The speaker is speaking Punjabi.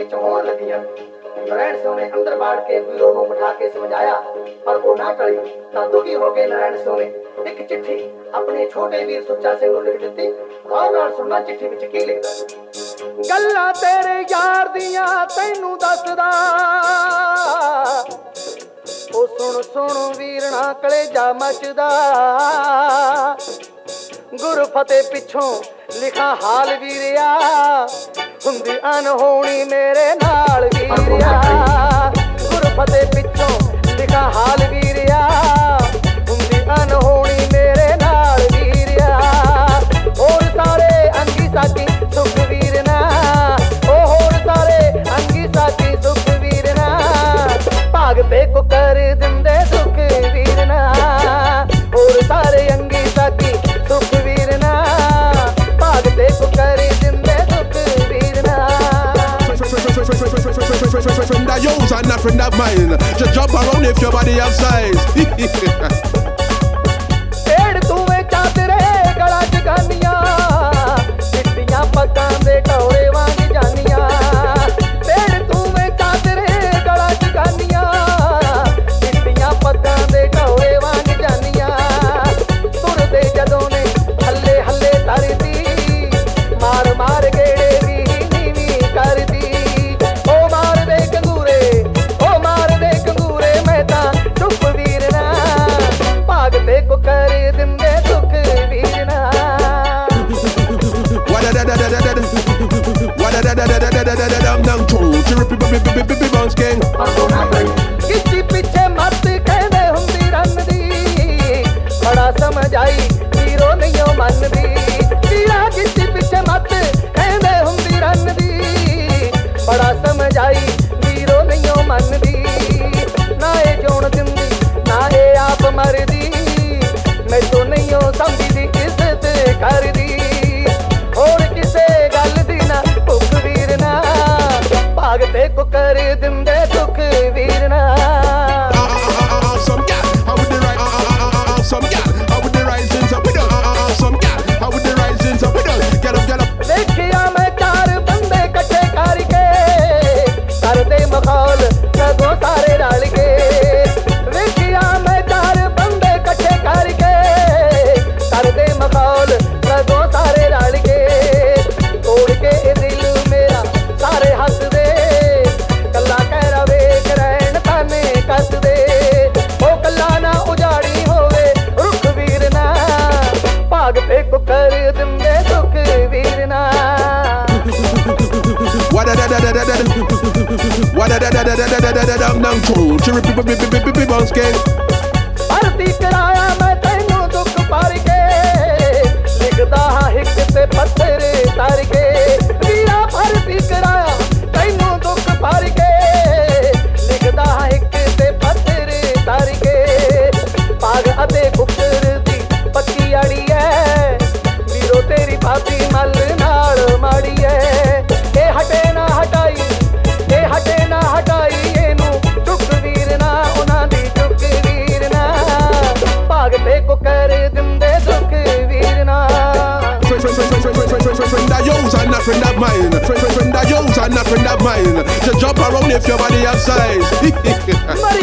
ਵਿੱਚ ਹੋਣ ਲੱਗੀਆਂ। ਨਰੈਣ ਸਿਉ ਨੇ ਅੰਦਰ ਬਾੜ ਕੇ ਵੀਰੋ ਨੂੰ ਬਿਠਾ ਕੇ ਸਮਝਾਇਆ, ਪਰ ਉਹ ਨਾ ਟਲੀ। ਤਾਂ ਦੁਖੀ ਹੋ ਕੇ ਨਰੈਣ ਸਿਉ ਨੇ ਇੱਕ ਚਿੱਠੀ ਆਪਣੇ ਛੋਟੇ ਵੀਰ ਸੁੱਚਾ ਸਿੰਘ ਨੂੰ ਲਿਖ ਦਿੱਤੀ। ਗੌਰ ਨਾਲ ਸੁਣਨਾ ਚਿੱਠੀ ਵਿੱਚ ਕੀ ਲਿਖਦਾ। ਗੱਲਾਂ ਤੇਰੇ ਯਾਰ ਦੀਆਂ ਤੈਨੂੰ ਦੱਸਦਾ, ਉਹ ਸੁਣ ਸੁਣ ਵੀਰਣਾ ਕਲੇਜਾ ਮੱਚਦਾ। ਗੁਰ ਫਤਿਹ ਪਿੱਛੋਂ ਲਿਖਾਂ ਹਾਲ ਵੀਰਿਆ, ਹੁੰਦੀ ਅਨਹੋਣੀ ਮੇਰੇ ਨਾਲ ਵੀਰਿਆ। ਗੁਰ ਫਤਿਹ ਪਿੱਛੋਂ ਲਿਖਾਂ ਹਾਲ ਵੀਰਿਆ, ਹੁੰਦੀ ਅਨਹੋਣੀ ਮੇਰੇ ਨਾਲ ਵੀਰਿਆ। ਹੋਰ ਸਾਰੇ ਅੰਗੀ ਸਾਥੀ ਸੁਖ ਵੀਰਨਾ, ਉਹ ਹੋਰ ਸਾਰੇ ਅੰਗੀ ਸਾਥੀ ਸੁਖ ਵੀਰਨਾ। ਭਾਗ ਤੇ ਕੋ ਕਰ ਦਿੰਦੇ ਸੁਖ ਵੀਰਨਾ, ਹੋਰ ਸਾਰੇ ਅੰਗੀ ਸਾਥੀ ਸੁਖ ਵੀਰਨਾ। ਭਾਗ ਤੇ ਕੋ ਕਰ ਦਿੰਦੇ ਸੁਖ ਵੀਰਨਾ। Friend of yours and a friend of mine, just jump around if your body have size. ਢੇੜ ਤੂਵੇਂ ਚਾਦਰੇ ਗਲਾ ਜਗਾਨੀਆਂ, ਚਿੱਟੀਆਂ ਪੱਗਾਂ ਦੇ ਟੌਰੇ ਵਾਂਗ ਜਾਨੀਆਂ। ਢੇੜ ਤੂਵੇਂ ਚਾਦਰੇ ਗਲਾ ਜਗਾਨੀਆਂ, ਚਿੱਟੀਆਂ ਪੱਗਾਂ ਦੇ ਟੌਰੇ ਵਾਂਗ ਜਾਨੀਆਂ। ਤੁਰਦੇ ਜਦੋਂ ਨੇ ਹੱਲੇ ਹੱਲੇ ਧਰਦੀ, ਮਾਰ ਮਾਰ ਗੇੜੇ ਵੀ ਨੀਵੀਂ ਕਰਦੀ। ਉਹ ਮਾਰਦੇ ਕੰਗੂਰੇ, ਉਹ ਮਾਰਦੇ ਕੰਗੂਰੇ, ਮੈਂ ਤਾਂ ਚੁੱਪ ਵੀਰਨਾ। ਭਾਗ ਤੇ ਕੋ ਕਰ ਦਿੰਦੇ ਸੁਖ ਵੀਰਨਾ। ਕਿੱਚੀ ਪਿੱਛੇ ਮੱਤ ਕਹਿੰਦੇ ਹੁੰਦੀ ਰੰਨ ਦੀ, ਬੜਾ ਸਮਝ ਆਈ ਵੀਰੋ ਨਹੀਂਓ ਮੰਨਦੀ। ਵੀਰਾ ਕਿੱਚੀ ਪਿੱਛੇ ਮੱਤ ਕਹਿੰਦੇ ਹੁੰਦੀ ਰੰਨ ਦੀ, ਬੜਾ ਸਮਝ ਆਈ ਵੀਰੋ ਨਹੀਂਓ ਮੰਨਦੀ। ਨਾ ਇਹ ਜਿਉਣ ਦਿੰਦੀ ਨਾ ਇਹ ਆਪ ਮਰਦੀ, ਮੈਥੋਂ ਨਹੀਂਓ ਸਮਝਦੀ ਇੱਜ਼ਤ ਕਰਦੀ। ਹੋਰ ਕਿਸੇ ਗੱਲ ਦੀ ਨਾ ਭੁੱਖ ਵੀਰਨਾ, ਭਾਗ ਤੇ ਕੋ ਕਰ ਦਿੰਦੇ ਸੁਖ ਵੀਰਨਾ। Some gal, how would the rise? Some gal, how would the rising up with us? Some gal, how would the rising up with us? Get up, get up. ਦੇਖਿਆ ਮੈਂ ਚਾਰ ਬੰਦੇ ਇਕੱਠੇ ਕਰਕੇ, ਕਰਦੇ ਮਖੌਲ ਸਗੋਂ ਸਾਰੇ ਰਲ ਕੇ। ਵੇਖਿਆ ਮੈਂ ਚਾਰ ਬੰਦੇ ਇਕੱਠੇ ਕਰਕੇ, ਕਰਦੇ ਮਖੌਲ ਸਗੋਂ ਸਾਰੇ ਰਲ ਕੇ। ਤੋੜ ਕੇ ਇਹ ਦਿਲ ਮੇਰਾ ਸਾਰੇ ਹੱਸਦੇ, ਕੱਲਾ ਕਹਿਰਾ ਵੇਖ ਰਹਿਣ ਤਾਨੇ ਕੱਸਦੇ। ਉਹ ਕੱਲਾ ਨਾ ਉਜਾੜੀ ਹੋਵੇ ਰੁੱਖ ਵੀਰਨਾ, ਭਾਗ ਤੇ ਕੋ ਕਰ ਦਿੰਦੇ ਸੁਖ ਵੀਰਨਾ। What da da da da da da da? What da da da da da da da da da? Nam choo, chirpy bounce gang. ਭਰਤੀ ਕਰਾਇਆ ਮੈਂ ਤੈਨੂੰ ਦੁੱਖ ਭਰ ਕੇ, ਲਿਖਦਾ ਹਾਂ ਹਿੱਕ ਤੇ ਪੱਥਰ ਧਰ ਕੇ। ਵੀਰਾ ਭਰਤੀ ਕਰਾਇਆ ਤੈਨੂੰ ਦੁੱਖ ਭਰ ਕੇ, ਲਿਖਦਾ ਹਾਂ ਹਿੱਕ ਤੇ ਪੱਥਰ ਧਰ ਕੇ। ਭਾਗ ਅਤੇ ਕੁੱਕਰ ਦੀ ਪੱਕੀ ਆੜੀ ਐ, ਵੀਰੋ ਤੇਰੀ ਭਾਬੀ ਮੱਲ ਨਾਲ ਮਾੜੀ ਐ। ਇਹ ਹਟੇ ਨਾ ਹਟਾਈ, ਇਹ ਹਟੇ ਨਾ ਹਟਾਈ, ਇਹਨੂੰ ਚੁੱਕ ਵੀਰਨਾ, ਉਹਨਾਂ ਦੀ ਚੁੱਕ ਵੀਰਨਾ। ਭਾਗ ਤੇ ਕੋ ਕਰ ਦਿੰਦੇ ਸੁਖ ਵੀਰਨਾ। Friend of yours and a friend of mine. Friend of yours and a friend of mine. Just jump around if your body have size.